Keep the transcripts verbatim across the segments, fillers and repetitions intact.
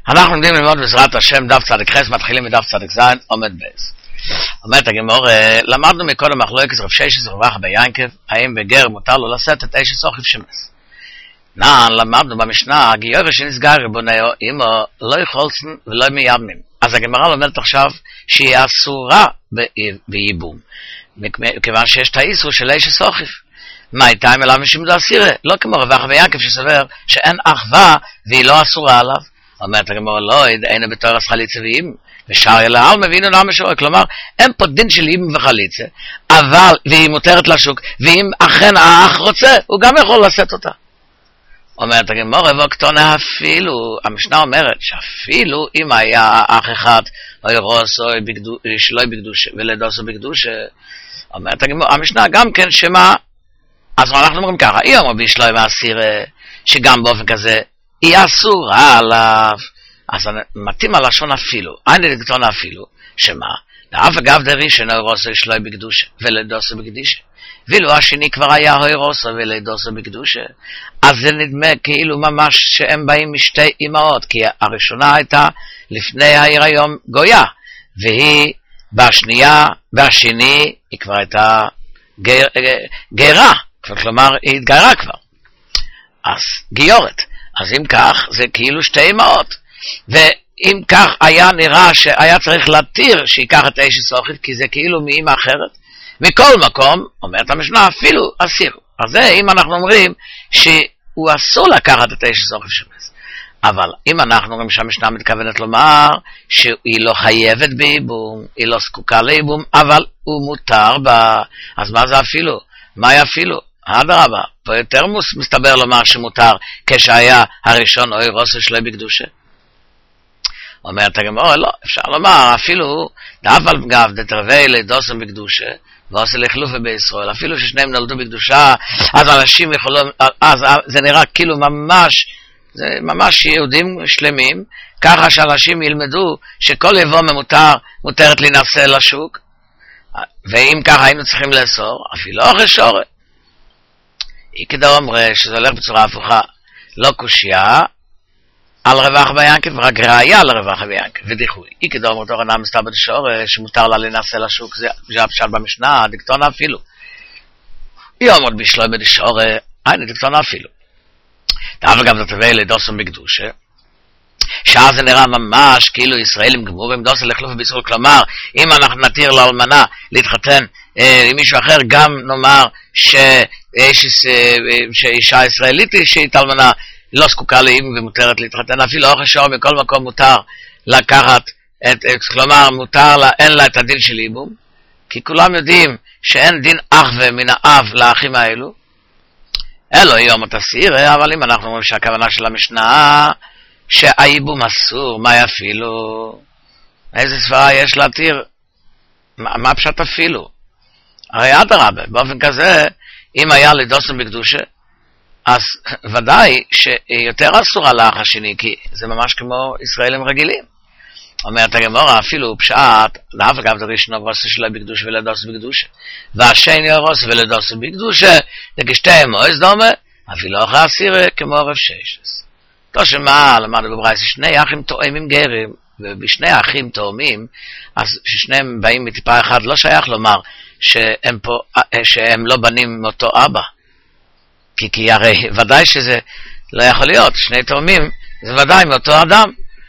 אנחנו לומדים ללמוד בעזרת השם דף צדיק חס, מתחילים מדף צדיק זין, עומד בייס. אומרת הגמור, למדנו מקודם מחלוקת רב ששת רב אחא ביינקב, האם בגר מותר לו לשאת את אשת סוחב שמס. נען למדנו במשנה, גיובר שנסגר ריבוניו, אמו לא יחולצן ולא מייבמים. אז הגמרא לומדת עכשיו שהיא אסורה בייבום, מכיוון שיש את האיסור של אשת סוחב. מה הייתה אם אליו משום דאסירה? לא כמו רב אחא ביינקב שסובר שאין אחווה והיא לא אסורה עליו. אומרת הגמרא, לא, אין בתור חליצה ואיבום. ושאר אלא על מבינו למה שואל, כלומר, אין פה דין של איבום וחליצה, אבל, והיא מותרת לשוק, ואם אכן האח רוצה, הוא גם יכול לשאת אותה. אומרת הגמרא, וקטונה אפילו, המשנה אומרת, שאפילו אם היה אח אחד, או ירוס, או שלא בקדושה, ולדוס או בקדושה, אומרת הגמרא, המשנה גם כן, שמה, אז אנחנו אומרים ככה, היא אומר בישלוי מהסיר, שגם באופן כזה, היא אסורה עליו, אז מתאים הלשון אפילו, אין לדקטון אפילו, שמה? ואף אגב דרי שנאורוסו ישלוי בקדושה ולדוסו בקדישה. ואילו השני כבר היה הוירוסו ולדוסו בקדושה. אז זה נדמה כאילו ממש שהם באים משתי אמהות, כי הראשונה הייתה לפני ההיריון גויה, והיא בשנייה, בשני, היא כבר הייתה גר, גרה, כלומר היא התגרה כבר. אז גיורת. אז אם כך, זה כאילו שתי אמהות. ואם כך היה נראה שהיה צריך להתיר שיקח את אשת סוחב, כי זה כאילו מאמא אחרת. מכל מקום, אומרת המשנה, אפילו אסיר. אז זה אם אנחנו אומרים שהוא אסור לקחת את אשת סוחב שמס. אבל אם אנחנו אומרים שהמשנה מתכוונת לומר שהיא לא חייבת בייבום, היא לא זקוקה לייבום, אבל הוא מותר בה, אז מה זה אפילו? מה אפילו? אדרבה, פה יותר מסתבר לומר שמותר כשהיה הראשון או אירוס שלו בקדושה. אומרת הגמרא, לא, אפשר לומר, אפילו דאף על גב דתרווה לדוסם בקדושה, ועושה לחלופה בישראל, אפילו ששניהם נולדו בקדושה, אז אנשים יכולים, אז זה נראה כאילו ממש, זה ממש יהודים שלמים, ככה שאנשים ילמדו שכל יבוא ממותר, מותרת להינשא לשוק, ואם ככה היינו צריכים לאסור, אפילו אחרי שורה. היא כדאי אומרת שזה הולך בצורה הפוכה, לא קושיה, על רב אחא ביינקב, רק ראיה על רב אחא ביינקב, ודיחוי. היא כדאי אומרת אורנה מסתבר שורה, שמותר לה להינשא לשוק, זה הפשט במשנה, דקטונה אפילו. היא אומרת בשלוי בדשורה, אין, דקטונה אפילו. דאף אגב דתרווה לדוסם בקדושה, שאז זה נראה ממש כאילו ישראלים גמורים דוסם לחלופה בישראל, כלומר, אם אנחנו נתיר לאלמנה להתחתן אה, עם מישהו אחר, גם נאמר שאישה ישראלית שהיא אלמנה, לא זקוקה לאיבום ומותרת להתחתן, אפילו אוכל שור מכל מקום מותר לקחת, את, את, כלומר מותר לה, אין לה את הדין של איבום, כי כולם יודעים שאין דין אח ומן האב לאחים האלו, אלו יום התסיר, אבל אם אנחנו אומרים שהכוונה של המשנה, שהאיבום אסור, מה אפילו? איזה סברה יש להתיר? מה, מה פשט אפילו? הרי אדרבה, באופן כזה, אם היה לדוסם בקדושה, אז ודאי שיותר אסורה לאח השני, כי זה ממש כמו ישראלים רגילים. אומרת הגמרא, אפילו פשט, דאף אגב דרישנו ורוסה שלו בקדושה ולדוסה בקדושה, והשני הרוסה ולדוסה בקדושה, דגשתיהם מועז דומה, אפילו אחרי אסירה כמו רב ששת. לא שמה, למדנו בברייתא, שני אחים תואמים גרים, ובשני אחים תואמים, אז ששניהם באים מטיפה אחד, לא שייך לומר שהם, פה, שהם לא בנים מאותו אבא. כי, כי הרי ודאי שזה לא יכול להיות, שני תאומים, זה ודאי מאותו אדם.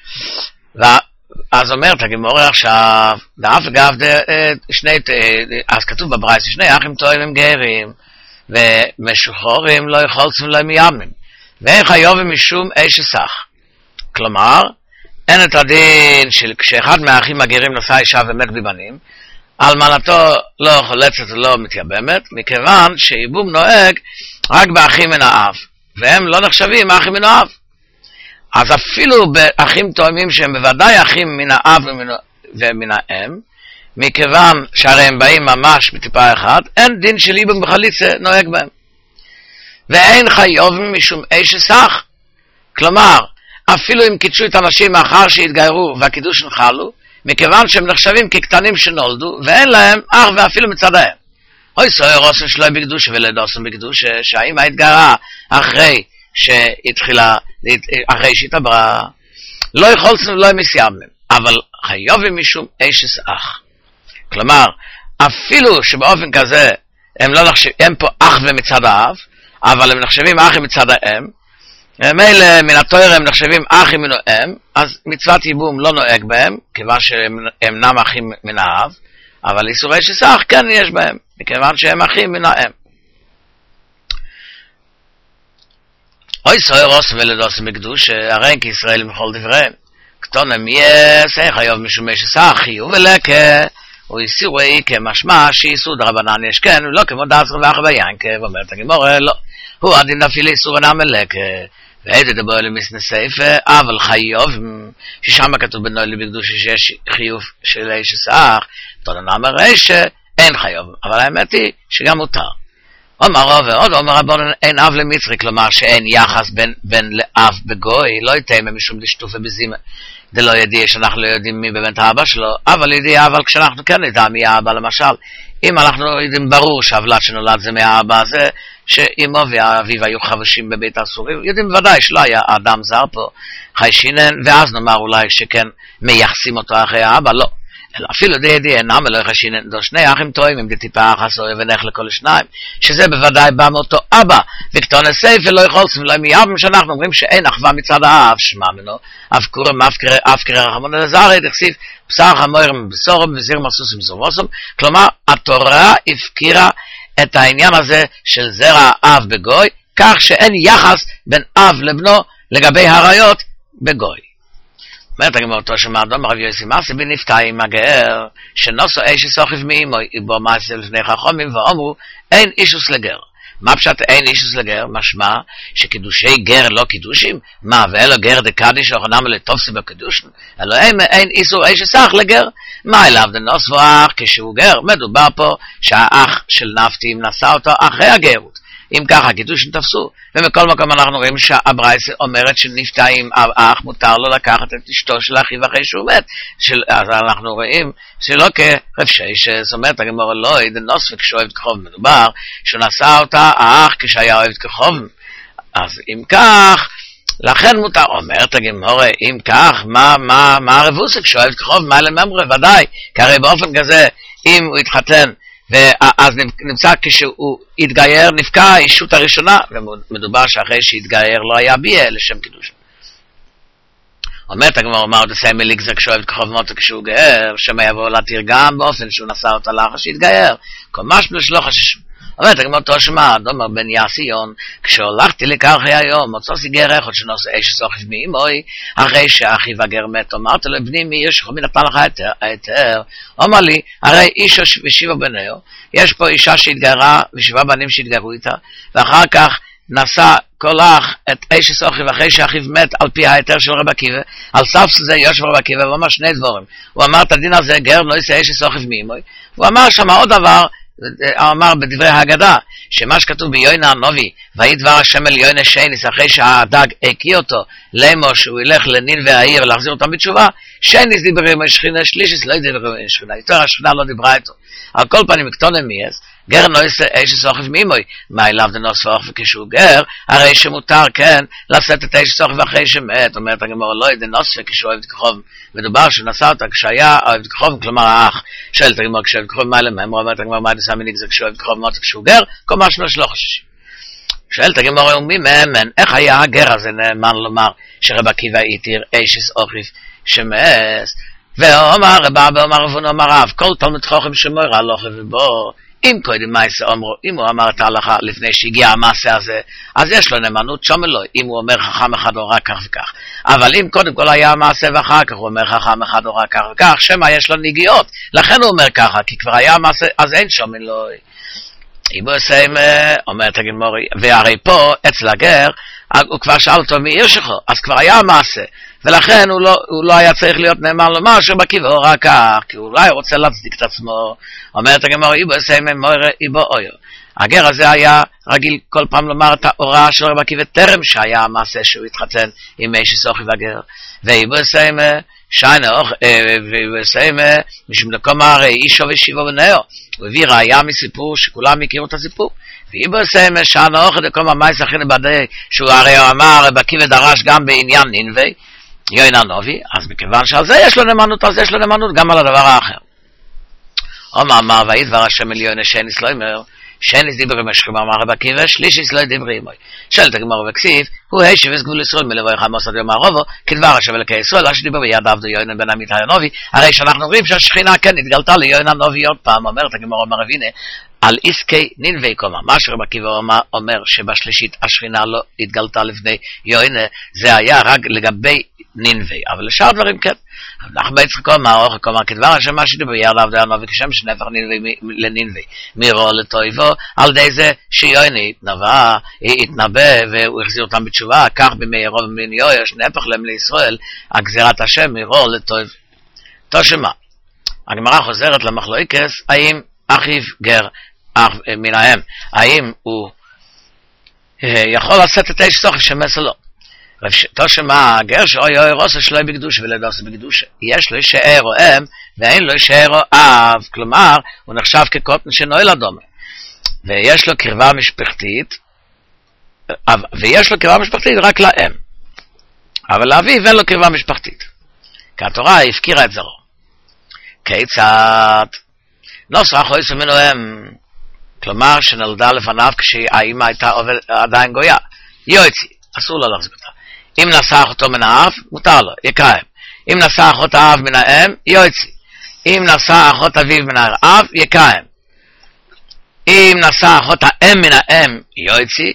ואז אומרת הגמרא עכשיו, דאף אגב, שני, אז כתוב בברייתא, שני אחים תואמים גרים, ומשוחררים לא יחולצו להם מימים, ואין חיובים משום אשת סח. כלומר, אין את הדין של כשאחד מהאחים הגרים נשא אישה ומת בבנים, אלמנתו לא חולצת ולא מתייבמת, מכיוון שייבום נוהג רק באחים מן האב, והם לא נחשבים האחים מן האב. אז אפילו באחים תואמים שהם בוודאי אחים מן האב ומן, ומן האם, מכיוון שהרי הם באים ממש מטיפה אחד, אין דין של ייבום בחליצה נוהג בהם. ואין חיובים משום אשת סח. כלומר, אפילו אם קידשו את הנשים מאחר שהתגיירו והקידוש נחלו, מכיוון שהם נחשבים כקטנים שנולדו, ואין להם אח ואפילו מצד האם. אוי סוהר רוסם שלו בקדושה ולדוסם בקדושה, שהאמא התגרה אחרי שהתחילה, אחרי שהתעברה, לא יכולסנו ולא מסיימים, אבל חיובים משום אשס אח. כלומר, אפילו שבאופן כזה הם לא נחשבים, הם פה אח ומצד האב, אבל הם נחשבים אחים מצד האם, מילא מן התורה הם נחשבים אחים מן האם, אז מצוות ייבום לא נוהג בהם, כיוון שהם אינם אחים מן האב, אבל איסורי שסח כן יש בהם, מכיוון שהם אחים מן האם. אוי סוירוס ולדוס מקדוש, הרי כישראל מכל דבריהם. כתונם יס, איך היוב משום שסח, חיוב ולקה, או איסורי כמשמע שאיסור דרבנן יש כן, ולא כמו דעצר ואח ביינקה, ואומרת הגמורה, לא. הוא עדין אפילו איסור ונע מלקה, ואיזה דבר למסנה סייפה, אבל חיוב, ששם כתוב בנוי בקדוש שיש חיוב של איש סח, תונם הרי שאין חיוב, אבל האמת היא שגם מותר. אומר רב ועוד, אומר רבון, אין אב למצרי, כלומר שאין יחס בין, בין לאב בגוי, לא יתאם משום דשטופה בזימה, זה לא ידיע שאנחנו לא יודעים מי באמת האבא שלו, אבל ידיע, אבל כשאנחנו כן נדע מי האבא, למשל, אם אנחנו יודעים ברור שהוולד שנולד זה מהאבא הזה, שאמו ואביו היו חבשים בבית הסורים, יודעים בוודאי שלא היה אדם זר פה, חי שינן, ואז נאמר אולי שכן מייחסים אותו אחרי האבא, לא. אלא אפילו די ידיע, נאמר לא יחשינן, דו שני אחים טועים, אם דטיפה אחס אוהב ונך לכל שניים, שזה בוודאי בא מאותו אבא, וכתון הסייף ולא יכולסים, ולא מייבים שאנחנו אומרים שאין אחווה מצד האב, שמה מנו, אף קורם, אף קרא רחמון אלעזרי, דכסיף, בשר חמורים בסורם וזיר מסוסים זורמוסם, כלומר, התורה הפקירה את העניין הזה של זרע אב בגוי, כך שאין יחס בין אב לבנו לגבי הריות בגוי. אומרת הגמרא אותו שמאדום רב יוסי מעשה בנפתה עם הגר, שנוסו איש סוכב מאמו, בו מעשה לפני חכמים, ואומרו, אין אישוס לגר. מה פשט אין אישוס לגר? משמע שקידושי גר לא קידושים? מה, ואלו גר דקדיש או חנם לטופסי בקידושן? אלו אין, אין איסור איש סך לגר? מה אליו דנוסו אח כשהוא גר? מדובר פה שהאח של נפתים נשא אותו אחרי הגרות. אם ככה, קידושין תפסו. ומכל מקום אנחנו רואים שהברייתא אומרת שנפתה עם האח מותר לו לקחת את אשתו של אחיו אחרי שהוא מת. של, אז אנחנו רואים שלא כרפשי, זאת אומרת, הגמרא לא, דנוס וכשהוא אוהב כחוב מדובר, שהוא נשא אותה האח כשהיה אוהב כחוב. אז אם כך, לכן מותר, אומרת הגמרא, אם כך, מה, מה, מה הרבוסה כשהוא אוהב כחוב? מה לממרה? ודאי, כי הרי באופן כזה, אם הוא התחתן, ואז נמצא כשהוא התגייר, נפקע האישות הראשונה, ומדובר שאחרי שהתגייר לא היה ביה לשם קידוש. אומרת הגמרא, אומר דסי מליק זה כשאוהב כחוב מותו כשהוא גאר, שמא יבוא להתיר גם באופן שהוא נשא אותה לאחר שהתגייר, כל משהו שלא חששו. אומרת הגמרא תושמע, דומר בן יעשיון, כשהולכתי לקרחי היום, מוצא סיגר אחד שנושא אש סוחף מאמוי, אחרי שאחיו הגר מת, אמרת לו, בני מי יש חומי נתן לך היתר, אומר לי, הרי איש ושבעה בניו, יש פה אישה שהתגרה, ושבעה בנים שהתגרו איתה, ואחר כך נשא כל אח את אש סוחף אחרי שאחיו מת, על פי ההיתר של רב עקיבא, על סף זה יושב רב עקיבא, והוא אמר שני דבורים, הוא אמר את הדין הזה, גר לא יעשה אש סוחף מאמוי, הוא אמר שם עוד דבר, הוא אמר בדברי ההגדה, שמה שכתוב ביונה הנובי, ויהי דבר השם אל יונה שייניס, אחרי שהדג הקיא אותו, לאמו שהוא ילך לניל והעיר ולהחזיר אותם בתשובה, שייניס דיבר עם השכינה, שלישיס לא דיבר עם השכינה, יותר השכינה לא דיברה איתו. על כל פנים, מקטון למייס, גר נויסה אש סוחף מימוי, מה אליו דנוס סוחף וכשהוא גר, הרי שמותר כן לשאת את אש סוחף אחרי שמת, אומרת הגמרא לא דנוס וכשהוא אוהב כחוב, מדובר שנשא אותה כשהיה אוהב כחוב, כלומר האח, שואלת הגמרא כשאוהב כחוב מה למאמר, אומרת הגמרא מה דסה מניק זה כשהוא אוהב כחוב מות כשהוא גר, כל משהו שלא חששים. שואלת הגמרא ומי מאמן, איך היה הגר הזה נאמן לומר שרב עקיבא התיר אש סוחף שמס, ואומר רבה ואומר רבון אמר רב, כל תלמיד חכם שמור הלכה ובו, אם קודם מעשה אומרו, אם הוא אמר את ההלכה לפני שהגיע המעשה הזה, אז יש לו נאמנות שם אלוהי, אם הוא אומר חכם אחד או רק כך וכך. אבל אם קודם כל היה המעשה ואחר כך הוא אומר חכם אחד או רק כך וכך, שמה יש לו נגיעות, לכן הוא אומר ככה, כי כבר היה המעשה, אז אין שם אלוהי. אם הוא עושה, אומרת הגמרא, והרי פה אצל הגר, הוא כבר שאל אותו מי עיר שלך, אז כבר היה המעשה, ולכן הוא לא, הוא לא היה צריך להיות נאמן לומר שבקיבו רק כך, כי הוא אולי רוצה להצדיק את עצמו. אומרת הגמרא, איבו אסיימא מוירא איבו אויו. הגר הזה היה רגיל כל פעם לומר את ההוראה של רב עקיבא טרם שהיה המעשה שהוא התחתן עם אש סוחף הגר. ואיבו אסיימא שיינה אוך, ואיבו אסיימא משום דקום הרי אישו ושבעו בניו. הוא הביא ראיה מסיפור שכולם הכירו את הסיפור. ואיבו אסיימא שיינה אוך דקום המייס הכי נבדי, שהוא הרי אמר רב עקיבא דרש גם בעניין נינבי, יוין הנובי, אז מכיוון שעל זה יש לו נאמנות, אז יש לו נאמנות גם על הדבר האחר. אומר אמר וידבר השם אל יוין שניס לא אומר, שניס דיברי משכם אמר רבי עקיבא, שלישיס לא דיברי עמוי. שואלת הגמרא בכסיף, הוא הישיבס גבול ישראל מלבוא חמוס עד יום הרובו, כדבר השם אלוקי ישראל, אשר דיבר ביד עבדו יוין בן עמית הנובי, הרי שאנחנו אומרים שהשכינה כן התגלתה ליוין הנובי עוד פעם, אומרת הגמרא אומר הנה, על עסקי נינבי קומה, מה שרבי עקיבא אומר שבשלישית השכינה לא התגלתה לפני יוין, זה היה רק לגבי נינבי, אבל לשאר דברים כן. אנחנו ביצחק אומר, אורך אומר, כדבר השם מה שדיבר ביד עבדו הנובי, כשם שנפח נינבי לנינבי, מירו לטויבו, על די זה שיויני התנבא, התנבא והוא החזיר אותם בתשובה, כך בימי ירוב ובין יויש, נפח להם לישראל, הגזירת השם מירו לטויבו. תושמה, הגמרא חוזרת למחלוקת, האם אחיו גר מן האם, האם הוא יכול לשאת את איש סוחף שמס או לא? תושמה, גר שאוי אוי רוסה שלוי בקדוש ולדוסה בקדוש, יש לו שאר או אם ואין לו שאר או אב, כלומר הוא נחשב כקוטן שנועל אדומה ויש לו קרבה משפחתית ויש לו קרבה משפחתית רק לאם, אבל לאביו אין לו קרבה משפחתית, כי התורה הפקירה את זרעו. כיצד? נוסח חויס ממנו אם, כלומר שנולדה לפניו כשהאימא הייתה עדיין גויה, יועצי, אסור לו להחזיק אותה. אם נשא אחותו מן האב, מותר לו, יקרא. אם נשא אחות האב מן האם, יועצי. אם נשא אחות אביו מן האב, יקרא. אם נשא אחות האם מן האם, יועצי,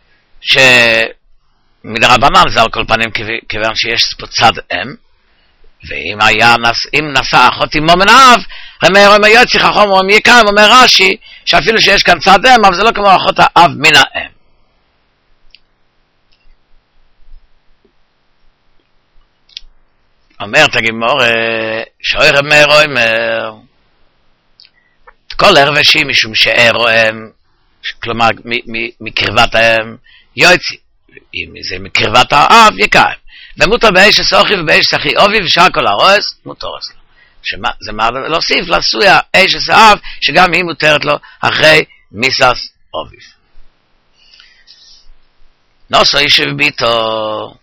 שמדרבנן זה על כל פנים כיוון שיש פה צד אם, ואם היה, אם נשא אחות אמו מן האב, רמר אומר יועצי חכם אומרים יקרא, אומר רש"י, שאפילו שיש כאן צד אם, אבל זה לא כמו אחות האב מן האם. אומר תגימור, שואר רמר אומר, כל ערבשי משום שאר או אם, כלומר מקרבת האם, יועצי, אם זה מקרבת האב, יקרא. ומותר באש סוכי ובאש סחי אובי ושאר כל הרועס, מותורס לו. שמה, זה מה להוסיף לסויה אש סאב, שגם היא מותרת לו אחרי מיסס אוביב. נוסו יישב ביתו,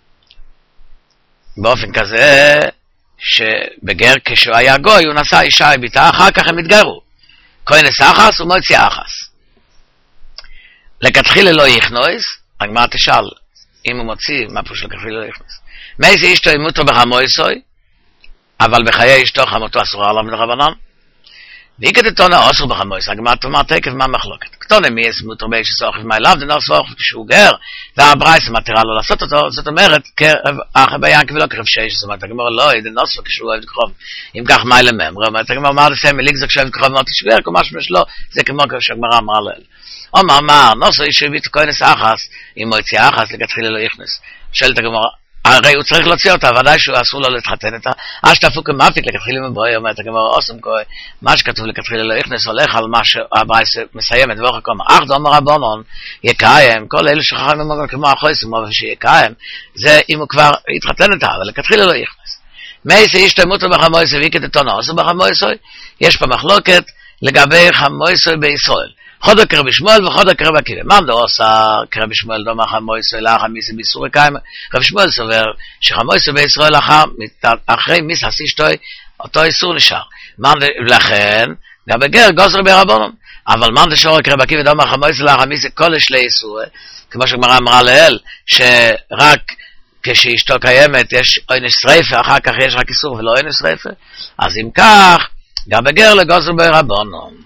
באופן כזה, שבגר כשהוא היה גוי, הוא נשא אישה ביתה, אחר כך הם התגיירו. כהנס אחס ומוציא אחס. לכתחילה לא יכנוס, הגמרא תשאל, אם הוא מוציא, מה פשוט לכתחילה לא יכנוס? מאיזה אשתו ימותו בחמויסוי, אבל בחיי אשתו חמותו אסורה עליו מדרבנן. והיא כתתונה אסור בחמויסוי, הגמרא תאמר תקף מה מחלוקת. כתונה מי יש מותר באיש סוכף מה אליו, דנר סוכף כשהוא גר, והברייס מתירה לו לעשות אותו, זאת אומרת, אחרי ביינק ולא כרב שש, זאת אומרת, הגמרא לא, ידן אסור כשהוא אוהב לקרוב. אם כך מה לממר, אומרת, הגמרא אמר לסיים מליג זה כשאוהב לקרוב מאוד תשבר, כמו משהו שלא, זה כמו שהגמרא אמרה לאל. אומר, אמר, נוסו איש שהביא כהנס אחס, אם הוא יציע אחס, לכתחילה לא יכנס. שואלת הגמרא, הרי הוא צריך להוציא אותה, ודאי שהוא אסור לו להתחתן איתה, אז שתפו כמפיק לכתחילה מבואי, אומרת הגמרא, אוסם כהן, מה שכתוב לכתחילה לא יכנס, הולך על מה שהברייס מסיימת, ואוכל כמה, אך דומר רבונון, יקיים, כל אלה שחררים ממנו כמו החויסים, אבל שיקיים, זה אם הוא כבר יתחתן איתה, אבל לכתחילה לא יכנס. מייסי איש תמותו בחמויסוי, והיא כתתונה, אוסם בחמויסוי, יש פה מחלוקת לגבי חמויסוי בישראל. חודק רבי שמואל וחודק רבי עקיבא. מאן דעושה כרבי שמואל דומר חמויסוי לאחר מיסי באיסורי קיימא. רבי שמואל סובר שחמויסוי בישראל אחרי מיסס אשתוי אותו איסור נשאר. לכן גם בגר גוזר ברבונן. אבל מאן דשורק רבי עקיבא דומר חמויסוי לאחר מיסי כל אשלי איסורי, כמו שגמרא אמרה לאל, שרק כשאשתו קיימת יש עונש שריפה, אחר כך יש רק איסור ולא עונש שריפה. אז אם כך גם בגר לגוזר ברבונן.